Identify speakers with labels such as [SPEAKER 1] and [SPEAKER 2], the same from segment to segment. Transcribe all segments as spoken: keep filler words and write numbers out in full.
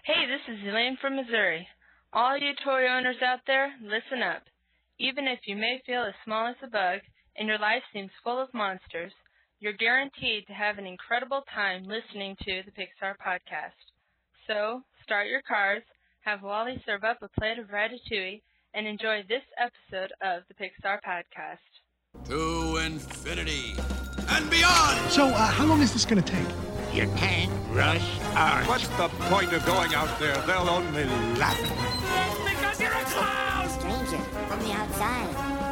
[SPEAKER 1] Hey, this is Elaine from Missouri. All you toy owners out there, listen up. Even if you may feel as small as a bug and your life seems full of monsters, you're guaranteed to have an incredible time listening to the Pixar Podcast. So, start your cars, have Wally serve up a plate of ratatouille, and enjoy this episode of the Pixar Podcast.
[SPEAKER 2] To infinity and beyond!
[SPEAKER 3] So, uh, how long is this going to take?
[SPEAKER 4] You can't rush art.
[SPEAKER 5] What's the point of going out there? They'll only laugh at
[SPEAKER 4] you. Because you're a clown!
[SPEAKER 6] Stranger from the outside.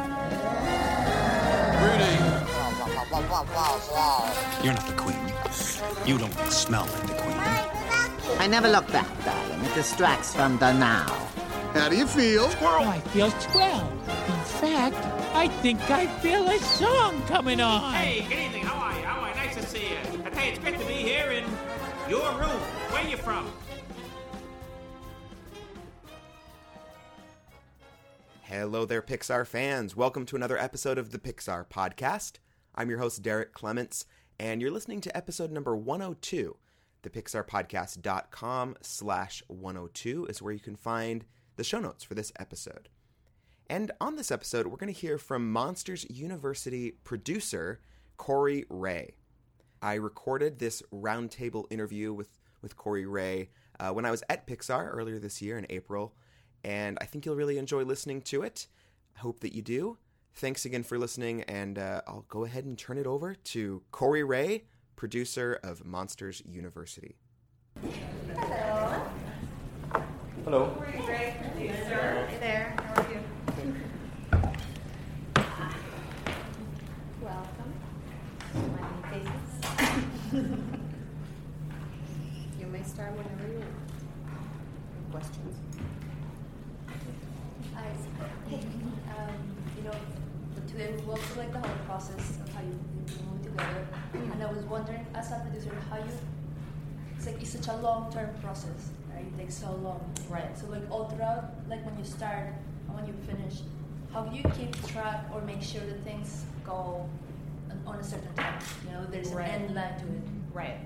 [SPEAKER 2] Greetings.
[SPEAKER 7] You're not the queen. You don't smell like the queen.
[SPEAKER 6] I never look back, darling. It distracts from the now.
[SPEAKER 3] How do you feel?
[SPEAKER 8] Squirrel. I feel swell. In fact, I think I feel a song coming on.
[SPEAKER 9] Hey, good evening. How are you? How are you? Nice to see you. And hey, it's great to be here in your room. Where you from?
[SPEAKER 10] Hello there, Pixar fans. Welcome to another episode of the Pixar Podcast. I'm your host, Derek Clements, and you're listening to episode number one oh two. The Pixar Podcast dot com slash one oh two is where you can find the show notes for this episode. And on this episode, we're going to hear from Monsters University producer Corey Ray. I recorded this roundtable interview with, with Corey Ray uh, when I was at Pixar earlier this year in April, and I think you'll really enjoy listening to it. I hope that you do. Thanks again for listening, and uh, I'll go ahead and turn it over to Corey Ray, producer of Monsters University.
[SPEAKER 11] Hello.
[SPEAKER 10] Hello.
[SPEAKER 11] Corey Ray, producer. Hey there. How are you? Welcome. Smiling faces. You may start whenever you want. Questions?
[SPEAKER 12] Hi. Hey, um, you know, today we walked through like the whole process of how you move together, mm-hmm. and I was wondering, as a producer, how you. It's like it's such a long-term process, right? It takes so long,
[SPEAKER 11] right?
[SPEAKER 12] So like all throughout, like when you start and when you finish, how do you keep track or make sure that things go on a certain time? You know, there's
[SPEAKER 11] right.
[SPEAKER 12] an end line to it.
[SPEAKER 11] Right.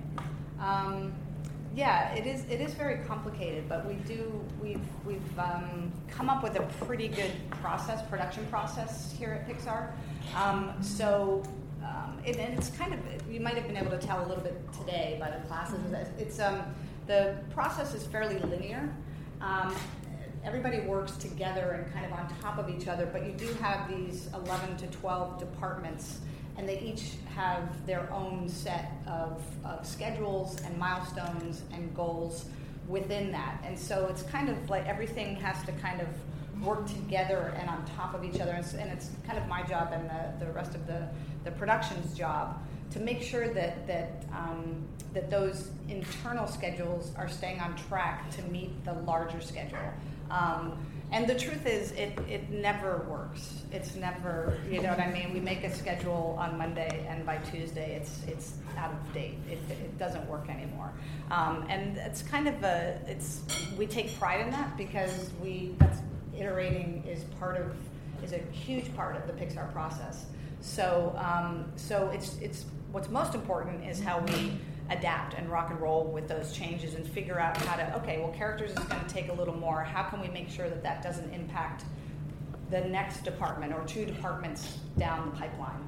[SPEAKER 11] Um, yeah, it is. It is very complicated, but we do. We've we've um, come up with a pretty good process, production process here at Pixar. Um, so. Um, it, and it's kind of, you might have been able to tell a little bit today by the classes. It's um, the process is fairly linear. Um, everybody works together and kind of on top of each other, but you do have these eleven to twelve departments, and they each have their own set of, of schedules and milestones and goals within that. And so it's kind of like everything has to kind of work together and on top of each other, and it's, and it's kind of my job and the, the rest of the, the production's job to make sure that that um, that those internal schedules are staying on track to meet the larger schedule. Um, and the truth is, it, it never works. It's never, you know what I mean? We make a schedule on Monday, and by Tuesday, it's it's out of date. It, it doesn't work anymore. Um, and it's kind of a, it's we take pride in that because we that's iterating is part of is a huge part of the Pixar process. So um, so it's it's what's most important is how we adapt and rock and roll with those changes and figure out how to okay well characters is going to take a little more. How can we make sure that that doesn't impact the next department or two departments down the pipeline?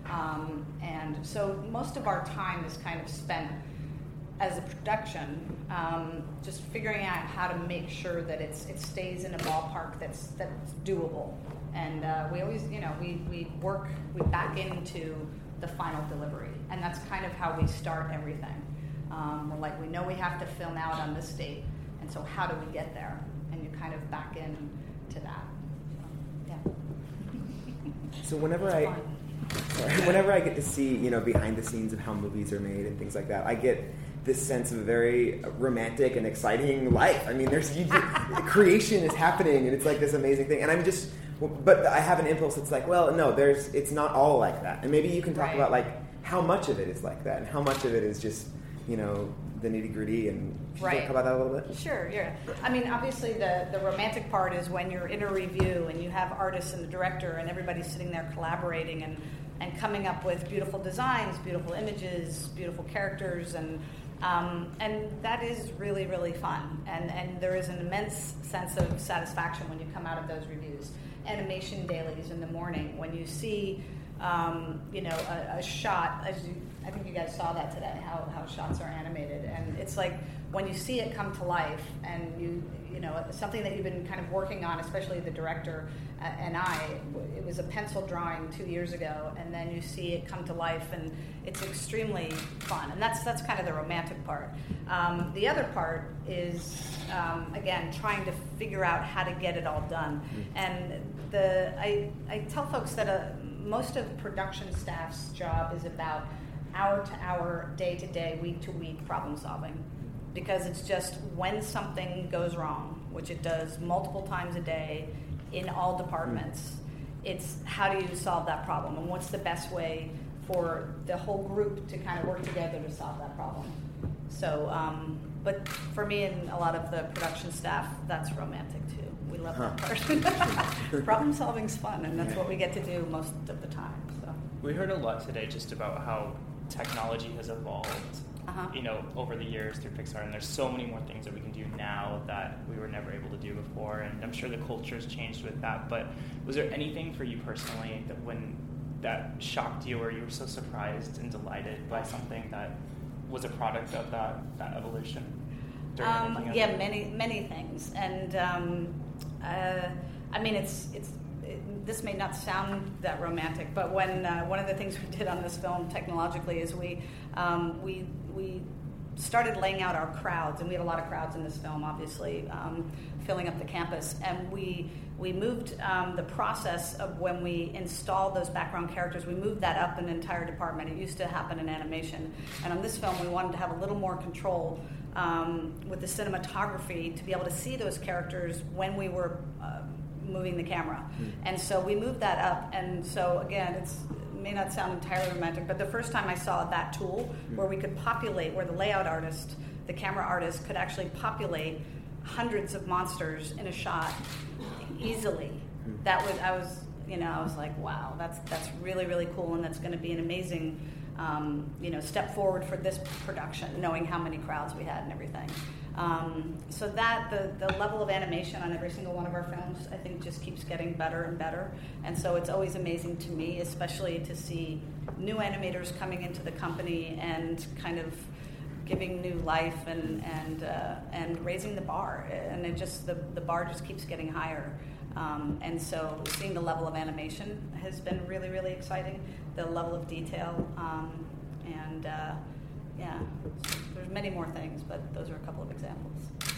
[SPEAKER 11] Um, and so most of our time is kind of spent as a production, um, just figuring out how to make sure that it's it stays in a ballpark that's that's doable. And uh, we always, you know, we, we work, we back into the final delivery. And that's kind of how we start everything. Um, we're like, we know we have to film out on this date, and so how do we get there? And you kind of back in to that. So, yeah.
[SPEAKER 10] So whenever I, sorry, whenever I get to see, you know, behind the scenes of how movies are made and things like that, I get this sense of a very romantic and exciting life. I mean, there's you, creation is happening, and it's like this amazing thing. And I'm just, but I have an impulse that's like, well, no, there's, it's not all like that. And maybe you can talk
[SPEAKER 11] right.
[SPEAKER 10] about like how much of it is like that, and how much of it is just, you know, the nitty gritty. And can
[SPEAKER 11] right.
[SPEAKER 10] you talk about that a little bit?
[SPEAKER 11] Sure, yeah. I mean, obviously, the the romantic part is when you're in a review and you have artists and the director, and everybody's sitting there collaborating and and coming up with beautiful designs, beautiful images, beautiful characters, and Um, and that is really, really fun. And, and there is an immense sense of satisfaction when you come out of those reviews. Animation dailies in the morning, when you see, um, you know, a, a shot, as you, I think you guys saw that today, how, how shots are animated. And it's like when you see it come to life and you, you know, something that you've been kind of working on, especially the director uh, and I, it was a pencil drawing two years ago, and then you see it come to life, and it's extremely fun. And that's that's kind of the romantic part. Um, the other part is, um, again, trying to figure out how to get it all done. Mm-hmm. And the I, I tell folks that uh, most of production staff's job is about hour to hour, day to day, week to week problem solving. Because it's just when something goes wrong, which it does multiple times a day in all departments, it's how do you solve that problem, and what's the best way for the whole group to kind of work together to solve that problem. So, um, but for me and a lot of the production staff, that's romantic too. We love huh. that part. Problem solving's fun, and that's what we get to do most of the time. So
[SPEAKER 13] we heard a lot today just about how technology has evolved. Uh-huh. You know, over the years through Pixar, and there's so many more things that we can do now that we were never able to do before, and I'm sure the culture's changed with that. But was there anything for you personally that when that shocked you, or you were so surprised and delighted by something that was a product of that that evolution?
[SPEAKER 11] Um, yeah, many many things, and um, uh, I mean it's it's. This may not sound that romantic, but when uh, one of the things we did on this film technologically is we um, we we started laying out our crowds, and we had a lot of crowds in this film, obviously, um, filling up the campus, and we we moved um, the process of when we installed those background characters, we moved that up an entire department. It used to happen in animation, and on this film we wanted to have a little more control um, with the cinematography to be able to see those characters when we were uh, moving the camera. Mm. And so we moved that up, and so again, it's, it may not sound entirely romantic, but the first time I saw that tool mm. where we could populate, where the layout artist, the camera artist could actually populate hundreds of monsters in a shot easily, mm. that was, I was, you know, I was like, wow, that's that's really, really cool, and that's going to be an amazing, um, you know, step forward for this production, knowing how many crowds we had and everything. Um, so that, the, the level of animation on every single one of our films, I think just keeps getting better and better. And so it's always amazing to me, especially to see new animators coming into the company and kind of giving new life and and uh, and raising the bar. And it just, the, the bar just keeps getting higher. Um, and so seeing the level of animation has been really, really exciting, the level of detail, um, and uh, yeah, there's many more things, but those are a couple of examples.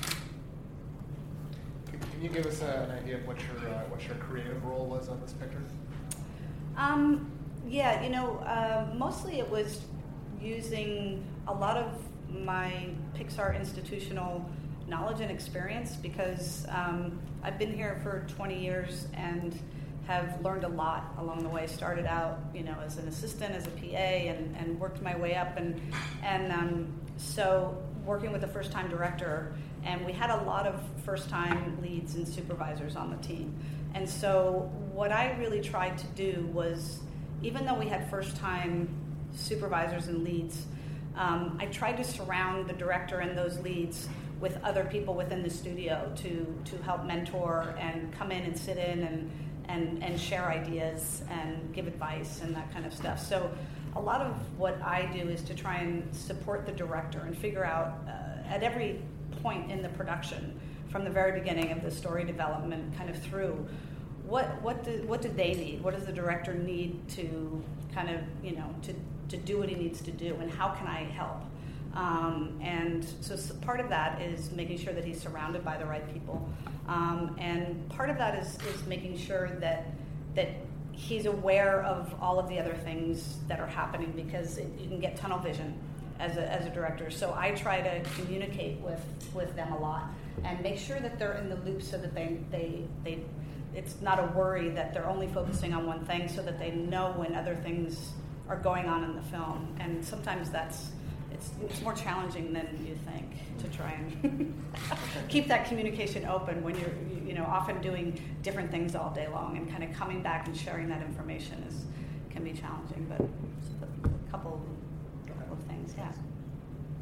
[SPEAKER 14] Can you give us a, an idea of what your uh, what your creative role was on this picture?
[SPEAKER 11] Um, yeah, you know, uh, mostly it was using a lot of my Pixar institutional knowledge and experience, because um, I've been here for twenty years and have learned a lot along the way. Started out, you know, as an assistant, as a P A, and, and worked my way up, and and um, so working with a first-time director, and we had a lot of first-time leads and supervisors on the team. And so what I really tried to do was, even though we had first-time supervisors and leads, um, I tried to surround the director and those leads with other people within the studio to to help mentor and come in and sit in and and and share ideas and give advice and that kind of stuff. So a lot of what I do is to try and support the director and figure out uh, at every point in the production, from the very beginning of the story development kind of through, what what do, what do they need? What does the director need to kind of, you know, to, to do what he needs to do, and how can I help? Um, and so, so part of that is making sure that he's surrounded by the right people. Um, and part of that is, is making sure that that he's aware of all of the other things that are happening, because it, you can get tunnel vision as a, as a director. So I try to communicate with, with them a lot and make sure that they're in the loop, so that they, they, they it's not a worry that they're only focusing on one thing, so that they know when other things are going on in the film. And sometimes that's It's, it's more challenging than you think to try and keep that communication open when you're, you know, often doing different things all day long, and kind of coming back and sharing that information is can be challenging. But a couple, couple of things, yeah.
[SPEAKER 15] You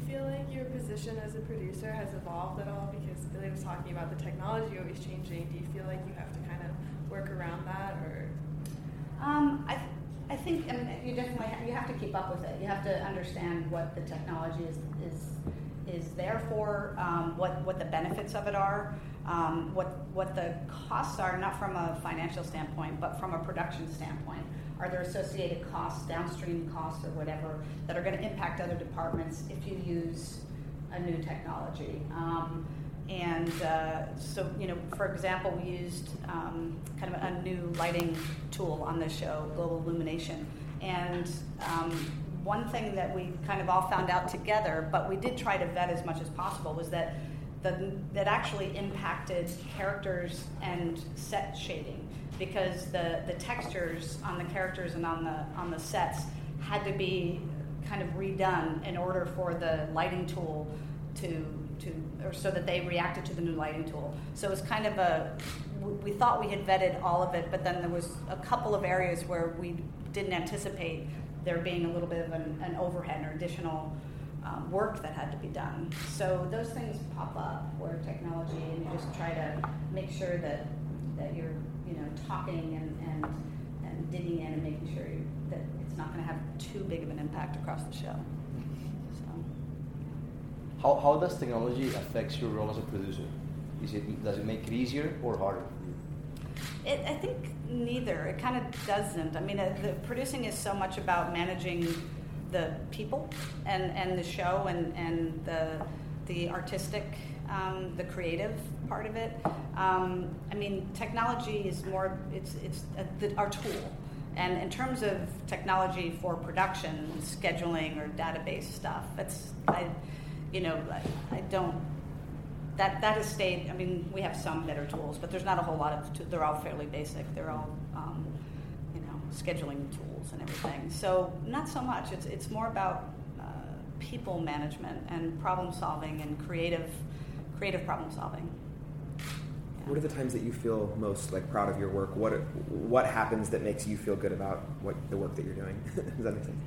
[SPEAKER 15] feel like your position as a producer has evolved at all? Because Billy was talking about the technology always changing. Do you feel like you have to kind of work around that, or?
[SPEAKER 11] Um, I, th- I think I mean, you definitely ha- you have to keep up with it. You have to understand what the technology is is is there for, um, what what the benefits of it are, um, what what the costs are, not from a financial standpoint, but from a production standpoint. Are there associated costs, downstream costs, or whatever that are going to impact other departments if you use a new technology? Um, and uh, so, you know, for example, we used um, kind of a new lighting tool on this show, Global Illumination. And um, one thing that we kind of all found out together, but we did try to vet as much as possible, was that the, that actually impacted characters and set shading. Because the, the textures on the characters and on the on the sets had to be kind of redone in order for the lighting tool to to or so that they reacted to the new lighting tool. So it was kind of a we thought we had vetted all of it, but then there was a couple of areas where we didn't anticipate there being a little bit of an, an overhead or additional um, work that had to be done. So those things pop up where technology, and you just try to make sure that that you're you know, talking and, and, and digging in and making sure you, that it's not going to have too big of an impact across the show. So.
[SPEAKER 16] How, how does technology affect your role as a producer? Is it, does it make it easier or harder?
[SPEAKER 11] It, I think neither. It kind of doesn't. I mean, uh, the producing is so much about managing the people and, and the show and, and the the artistic, um, the creative part of it. Um, I mean, technology is more, it's it's a, the, our tool. And in terms of technology for production, scheduling or database stuff, it's, I, you know, I, I don't, that that has stayed, I mean, we have some better tools, but there's not a whole lot of, they're all fairly basic. They're all, um, you know, scheduling tools and everything. So not so much. It's it's more about people management and problem solving and creative creative problem solving. Yeah.
[SPEAKER 10] What are the times that you feel most like proud of your work? What what happens that makes you feel good about what the work that you're doing? Does that make sense?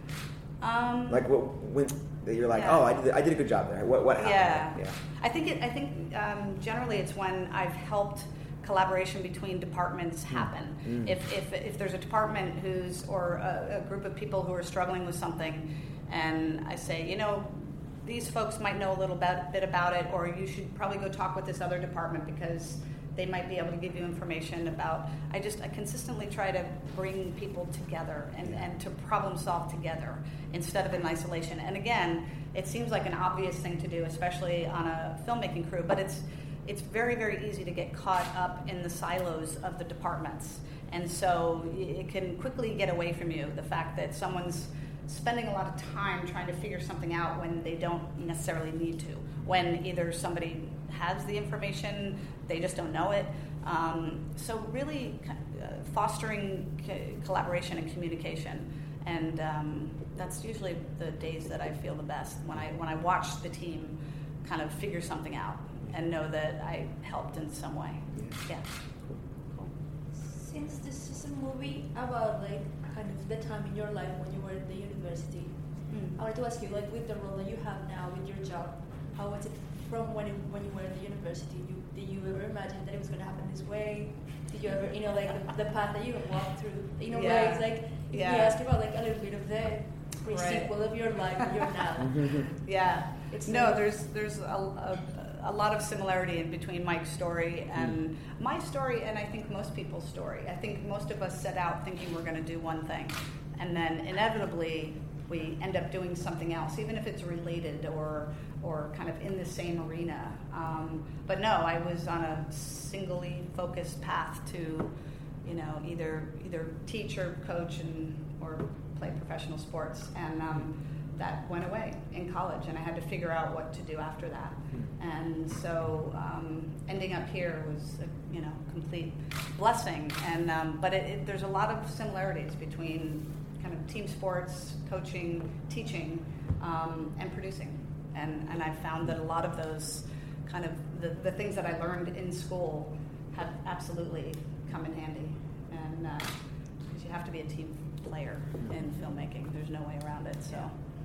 [SPEAKER 11] Um,
[SPEAKER 10] like what when you're like,
[SPEAKER 11] yeah.
[SPEAKER 10] oh, I did I did a good job there. What what happened?
[SPEAKER 11] Yeah,
[SPEAKER 10] yeah.
[SPEAKER 11] I think it. I think um, generally it's when I've helped collaboration between departments happen. Mm. If if if there's a department who's or a, a group of people who are struggling with something. And I say, you know, these folks might know a little bit, bit about it, or you should probably go talk with this other department because they might be able to give you information about. I just I consistently try to bring people together and, and to problem solve together instead of in isolation. And again, it seems like an obvious thing to do, especially on a filmmaking crew, but it's it's very, very easy to get caught up in the silos of the departments. And so it can quickly get away from you, the fact that someone's spending a lot of time trying to figure something out when they don't necessarily need to. When either somebody has the information, they just don't know it. Um, so really uh, fostering co- collaboration and communication. And um, that's usually the days that I feel the best, when I when I watch the team kind of figure something out and know that I helped in some way. Yeah.
[SPEAKER 12] Cool. Since this is a movie about like kind of the time in your life when you were at the university, mm. I wanted to ask you, like with the role that you have now with your job, how was it from when it, when you were at the university? You, did you ever imagine that it was going to happen this way? Did you ever, you know, like the, the path that you walked through? You know,
[SPEAKER 11] yeah.
[SPEAKER 12] where it's like,
[SPEAKER 11] yeah.
[SPEAKER 12] you asked about like a little bit of the pre-sequel right. of your life where you're now.
[SPEAKER 11] yeah.
[SPEAKER 12] It's
[SPEAKER 11] no,
[SPEAKER 12] like,
[SPEAKER 11] there's there's a, a, a lot of similarity in between Mike's story and mm. my story, and I think most people's story. I think most of us set out thinking we're going to do one thing, and then inevitably we end up doing something else, even if it's related or or kind of in the same arena. Um, but no, I was on a singly focused path to, you know, either either teach or coach and or play professional sports, and um, that went away in college, and I had to figure out what to do after that. And so um, ending up here was a, you know, complete blessing. And um, but it, it, there's a lot of similarities between kind of team sports, coaching, teaching, um, and producing. And and I found that a lot of those kind of the, the things that I learned in school have absolutely come in handy. And uh, because you have to be a team player in filmmaking, there's no way around it. So.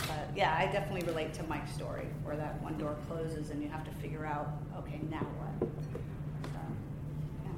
[SPEAKER 11] but yeah, I definitely relate to Mike's story, where that one door closes and you have to figure out, okay, now what? So, yeah.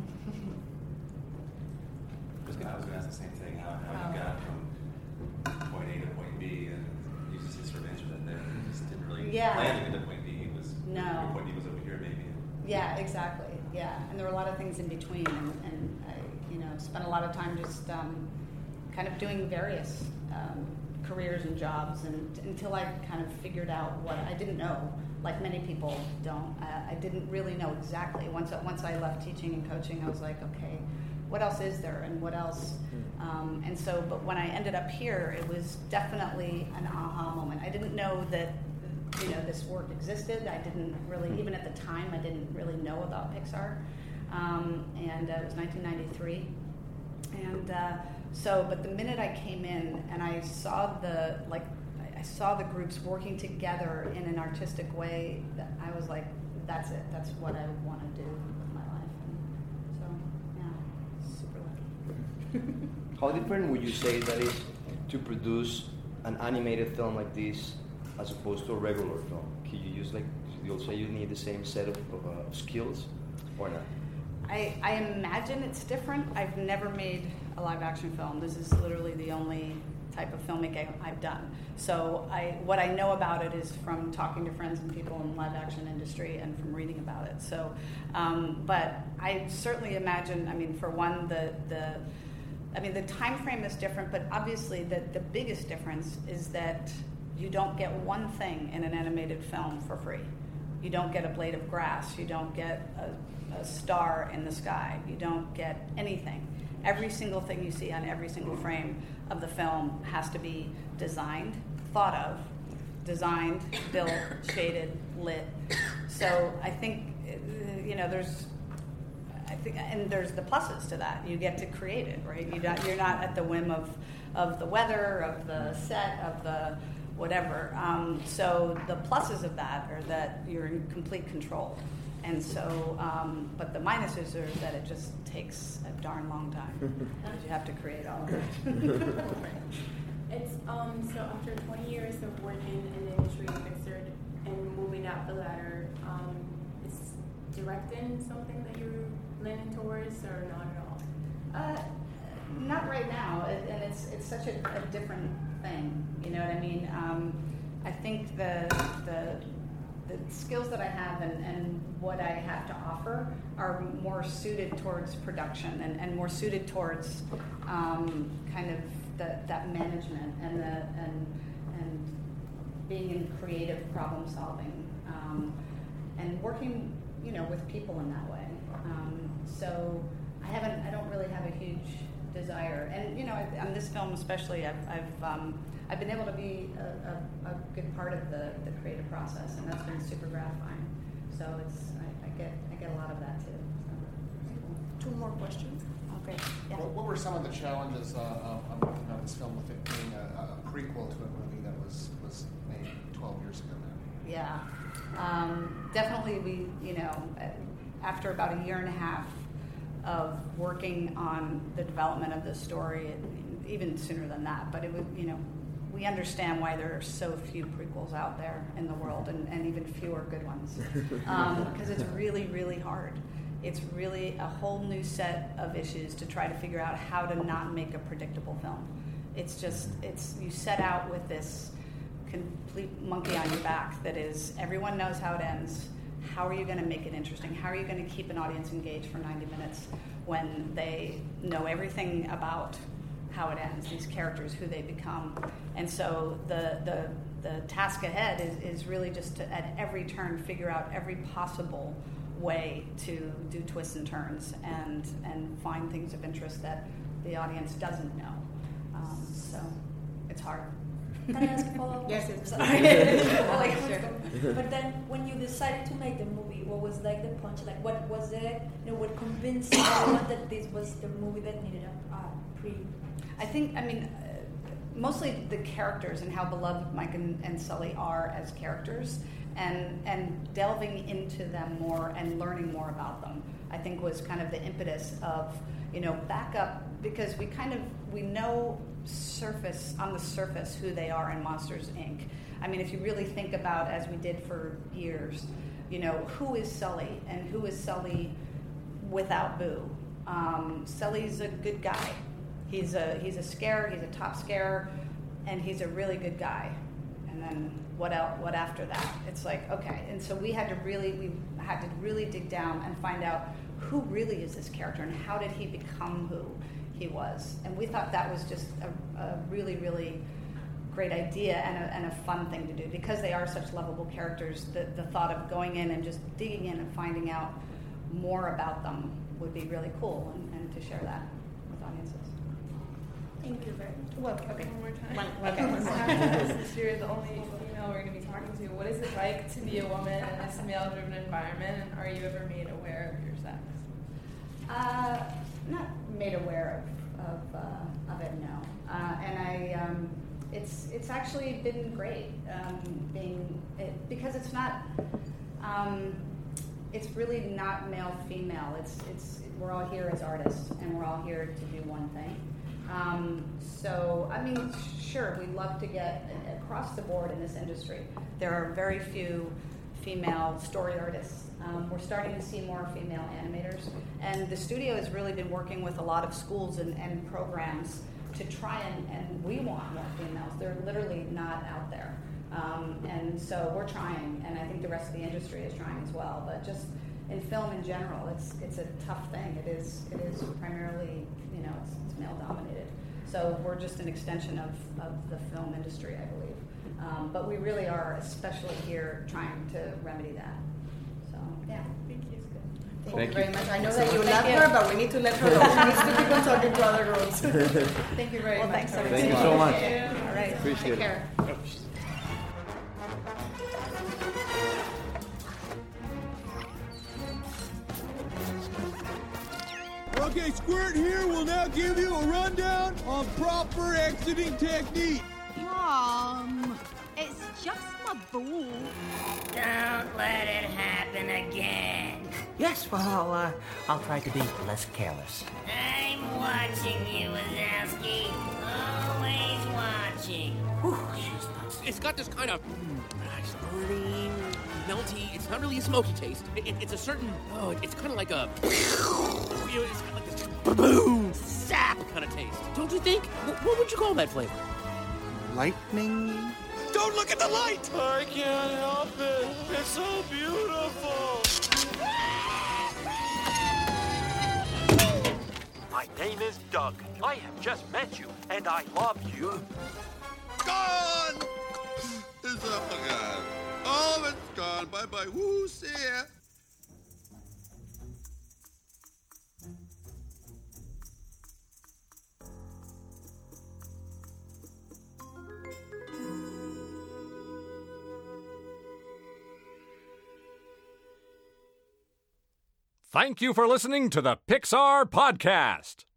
[SPEAKER 17] I was going to ask the same thing, how, how you got from point A to point B, and you just sort of answered that there. You just didn't really
[SPEAKER 11] Yeah.
[SPEAKER 17] land into point B. It was,
[SPEAKER 11] No.
[SPEAKER 17] your point B was over here, maybe.
[SPEAKER 11] Yeah, exactly. Yeah, and there were a lot of things in between, and, and I, you know, spent a lot of time just um, kind of doing various um, careers and jobs, and until I kind of figured out what I didn't know. Like many people don't, I, I didn't really know exactly. Once once I left teaching and coaching, I was like, okay, what else is there, and what else? Um, and so, but when I ended up here, it was definitely an aha moment. I didn't know that, you know, this work existed. I didn't really, even at the time, I didn't really know about Pixar. Um, and uh, it was nineteen ninety-three. And uh, so, but the minute I came in and I saw the, like, I saw the groups working together in an artistic way, that I was like, that's it. That's what I want to do with my life. And so, yeah, super lucky.
[SPEAKER 16] How different would you say that is to produce an animated film like this as opposed to a regular film? Can you use, like, you'll say you need the same set of, of uh, skills or not?
[SPEAKER 11] I, I imagine it's different. I've never made a live action film. This is literally the only type of filmmaking I've done. So I, what I know about it is from talking to friends and people in the live action industry and from reading about it. So, um, but I certainly imagine, I mean, for one, the, the I mean, the time frame is different, but obviously the, the biggest difference is that you don't get one thing in an animated film for free. You don't get a blade of grass. You don't get a, a star in the sky. You don't get anything. Every single thing you see on every single frame of the film has to be designed, thought of, designed, built, shaded, lit. So I think, you know, there's, I think, and there's the pluses to that. You get to create it, right? You don't, you're not at the whim of, of the weather, of the set, of the whatever. Um, so the pluses of that are that you're in complete control. And so, um, but the minuses are that it just takes a darn long time because you have to create all of it.
[SPEAKER 18] It's um, so after twenty years of working in the industry of Pixar and moving up the ladder, um, is directing something that you're leaning towards, or not at all?
[SPEAKER 11] Uh, not right now, it, and it's it's such a, a different thing. You know what I mean? Um, I think the the the skills that I have and, and what I have to offer are more suited towards production and, and more suited towards um, kind of the, that management and the and and being in creative problem solving um, and working, you know, with people in that way. Um, so I haven't, I don't really have a huge desire, and you know, on this film especially, I've I've, um, I've been able to be a, a, a good part of the, the creative process, and that's been super gratifying. So it's I, I get I get a lot of that too. So.
[SPEAKER 15] Two more questions.
[SPEAKER 11] Okay. Yeah.
[SPEAKER 14] What, what were some of the challenges uh, of, of working on this film with it being a, a prequel to a movie that was was made twelve years ago now?
[SPEAKER 11] Yeah, um, definitely. We you know after about a year and a half of working on the development of the story, and even sooner than that, but it would, you know, we understand why there are so few prequels out there in the world, and, and even fewer good ones, because um, it's really, really hard. It's really a whole new set of issues to try to figure out how to not make a predictable film. It's just, it's you set out with this complete monkey on your back that is, everyone knows how it ends. How are you going to make it interesting? How are you going to keep an audience engaged for ninety minutes when they know everything about how it ends, these characters, who they become? And so the the, the task ahead is, is really just to, at every turn, figure out every possible way to do twists and turns and, and find things of interest that the audience doesn't know. Um, so it's hard.
[SPEAKER 12] Can I ask a follow-up?
[SPEAKER 11] Yes, it's
[SPEAKER 12] like,
[SPEAKER 11] sure.
[SPEAKER 12] But then, when you decided to make the movie, what was like the punch? Like, what was it? You know, what convinced everyone that this was the movie that needed a uh, pre?
[SPEAKER 11] I think, I mean, uh, mostly the characters and how beloved Mike and, and Sully are as characters, and and delving into them more and learning more about them. I think was kind of the impetus of, you know, back up, because we kind of, we know surface, on the surface, who they are in Monsters, Incorporated. I mean, if you really think about, as we did for years, you know, who is Sully and who is Sully without Boo? Um, Sully's a good guy. He's a he's a scare, he's a top scare, and he's a really good guy. And then what else, what after that? It's like, okay. And so we had to really, we had to really dig down and find out who really is this character and how did he become who he was. And we thought that was just a, a really, really great idea and a, and a fun thing to do. Because they are such lovable characters, the, the thought of going in and just digging in and finding out more about them would be really cool, and, and to share that with audiences.
[SPEAKER 18] Thank you very much.
[SPEAKER 11] Well, okay.
[SPEAKER 15] One more time.
[SPEAKER 11] One, okay.
[SPEAKER 15] Since you're the only female we're going to be talking to, what is it like to be a woman in this male-driven environment, and are you ever made aware of your sex?
[SPEAKER 11] Uh, not made aware of of, uh, of it, no. Uh, and I, um, it's it's actually been great um, being it, because it's not. Um, it's really not male-female. It's it's we're all here as artists, and we're all here to do one thing. Um, so, I mean, sure, we love to get across the board in this industry. There are very few female story artists. Um, we're starting to see more female animators. And the studio has really been working with a lot of schools and, and programs to try and, and we want more females. They're literally not out there. Um, and so we're trying, and I think the rest of the industry is trying as well. But just in film in general, it's it's a tough thing. It is it is primarily, you know, it's, it's male dominated. So we're just an extension of, of the film industry, I believe. Um, but we really are, especially here, trying to remedy that. So yeah, thank you.
[SPEAKER 15] Thank,
[SPEAKER 11] Thank
[SPEAKER 15] you very
[SPEAKER 11] you.
[SPEAKER 15] much. I know
[SPEAKER 11] Thank
[SPEAKER 15] that you
[SPEAKER 11] you.
[SPEAKER 15] love
[SPEAKER 11] Thank
[SPEAKER 15] her,
[SPEAKER 11] you.
[SPEAKER 15] but we need to let her go. She needs to keep on talking to other girls. Thank you very
[SPEAKER 11] well,
[SPEAKER 15] much.
[SPEAKER 11] Thanks,
[SPEAKER 16] Thank you so much.
[SPEAKER 11] All right.
[SPEAKER 16] Appreciate
[SPEAKER 11] Take
[SPEAKER 16] it.
[SPEAKER 11] care.
[SPEAKER 4] Okay, Squirt here will now give you a rundown on proper exiting technique.
[SPEAKER 19] Mom, it's just my ball.
[SPEAKER 20] Don't let it happen again.
[SPEAKER 21] Yes, well, I'll, uh, I'll try to be less careless.
[SPEAKER 20] I'm watching you, Wazowski. Always watching.
[SPEAKER 21] Whew, she's nuts.
[SPEAKER 22] It's got this kind of mm, burning, melty. It's not really a smoky taste. It, it, it's a certain. Oh, it, it's kind of like a. You know, it's kind of like this boom, sap kind of taste. Don't you think? What, what would you call that flavor?
[SPEAKER 3] Lightning?
[SPEAKER 4] Don't look at the light! I can't help it. It's so beautiful.
[SPEAKER 23] My name is Doug. I have just met you, and I love you.
[SPEAKER 2] Gone! It's all gone. All of it's gone. Bye-bye. Woo, see ya.
[SPEAKER 24] Thank you for listening to the Pixar Podcast.